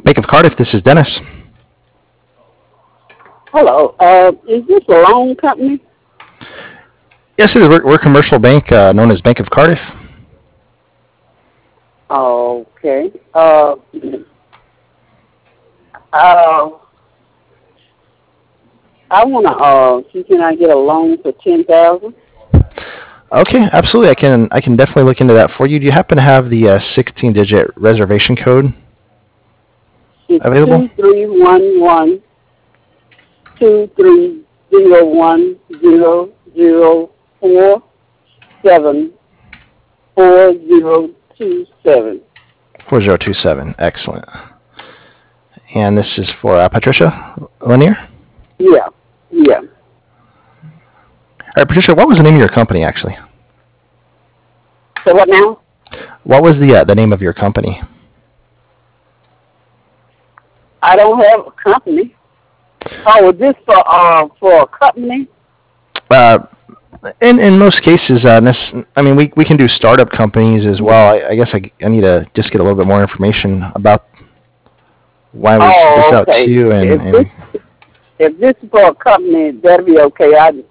Bank of Cardiff, this is Dennis. Hello. Is this a loan company? Yes, it is. We're a commercial bank known as Bank of Cardiff. Okay. Uh, I wanna see can I get a loan for 10,000? Okay, absolutely. I can definitely look into that for you. Do you happen to have the 16-digit reservation code It's available? 23112301047427. 4027. Excellent. And this is for Patricia Lanier. Yeah. Yeah. All right, Patricia, what was the name of your company actually? So what now? What was the name of your company? I don't have a company. Oh, is this for a company? Uh, in most cases, I mean, we can do startup companies as well. I guess I need to just get a little bit more information about why we sent this Oh, out to okay. you. If this is for a company, that'll be okay. I just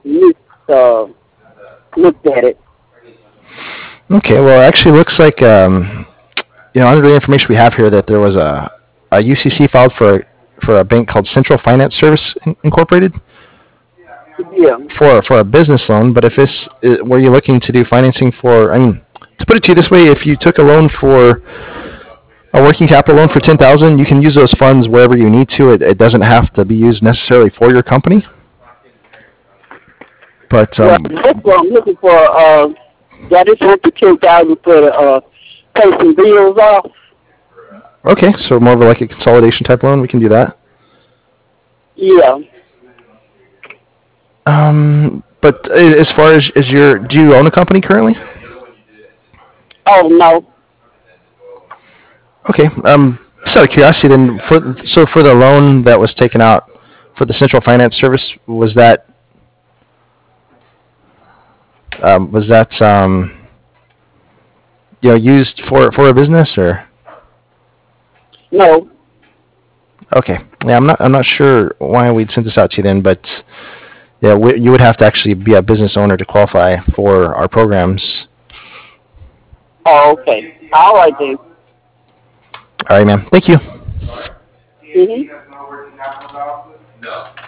looked at it. Okay, well, it actually looks like under the information we have here that there was a UCC filed for a bank called Central Finance Service Incorporated Yeah. for a business loan. But if this were you looking to do financing for? I mean, to put it to you this way, if you took a loan for a working capital loan for 10,000, you can use those funds wherever you need to. It doesn't have to be used necessarily for your company. But Well, that's what I'm looking for. I just want the 10,000 for pay some bills off. okay, so more of like a consolidation type loan, we can do that. Yeah. But as far as do you own a company currently? Oh no. Okay. Just out of curiosity, then, for the loan that was taken out for the Central Finance Service, was that used for a business or? No. Okay. Yeah, I'm not sure why we'd sent this out to you then, but yeah, you would have to actually be a business owner to qualify for our programs. Oh, okay. All right then. All right, ma'am. Thank you. Mhm.